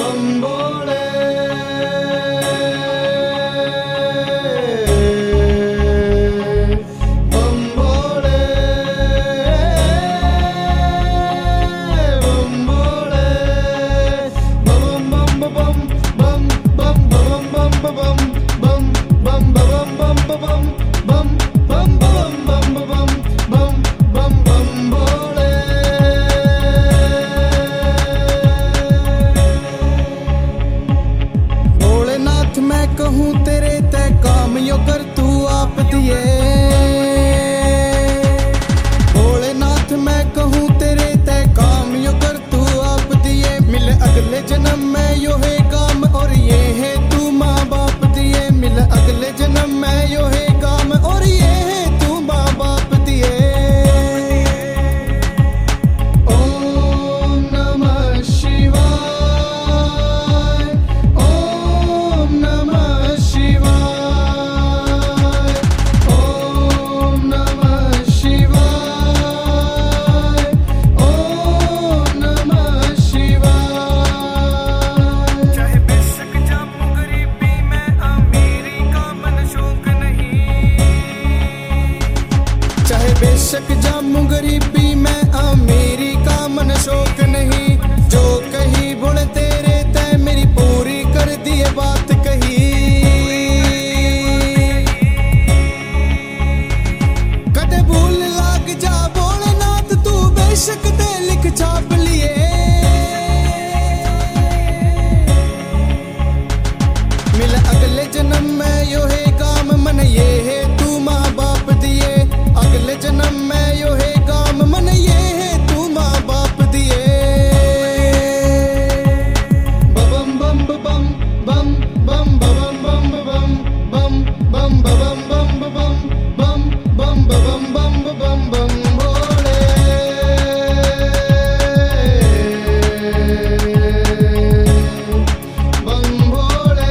बेशक जामू गरीबी में अमीरी का मन शौक नहीं। जो कही बोले तेरे तय मेरी पूरी कर दिए बात कही। कदे भूल लाग जा भोलेनाथ तू बेशक दे लिख छाप लिए। मिल अगले जन्म में यो है काम मन ये है तू माँ बाप दिए। अगले जन्म में यो है काम मन ये है तू माँ बाप दिए। बम बम बम बम बम बम बम बम बम बम बम बम बम बम बम बम बम बम बम भोले बम भोले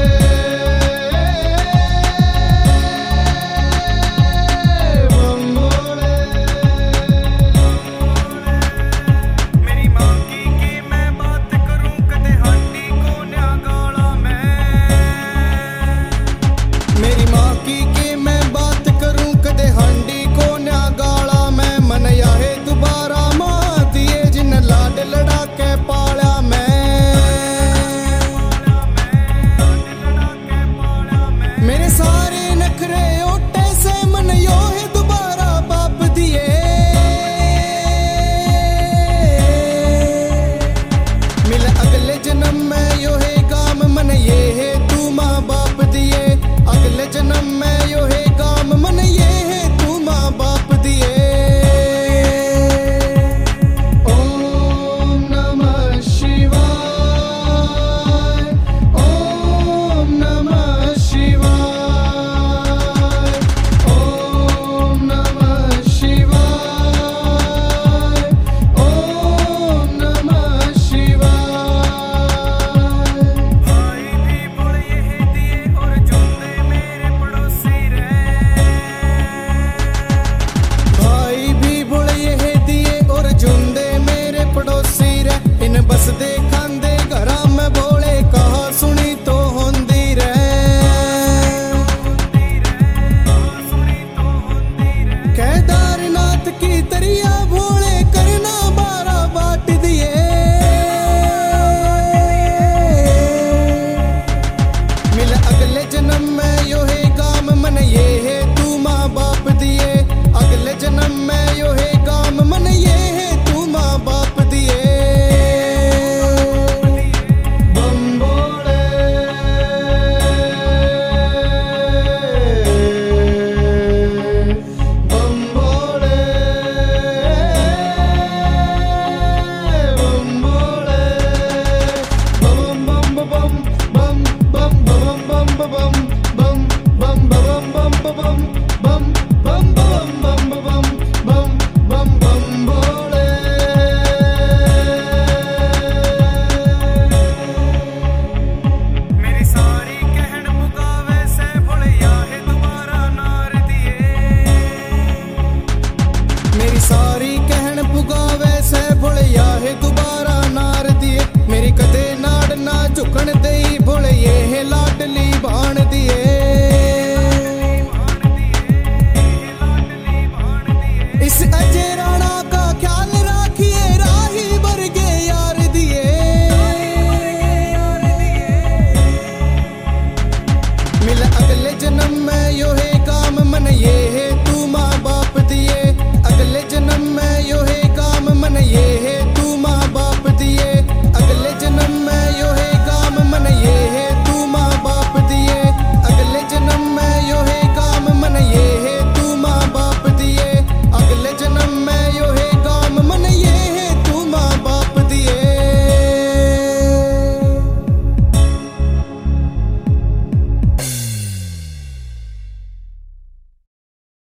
bum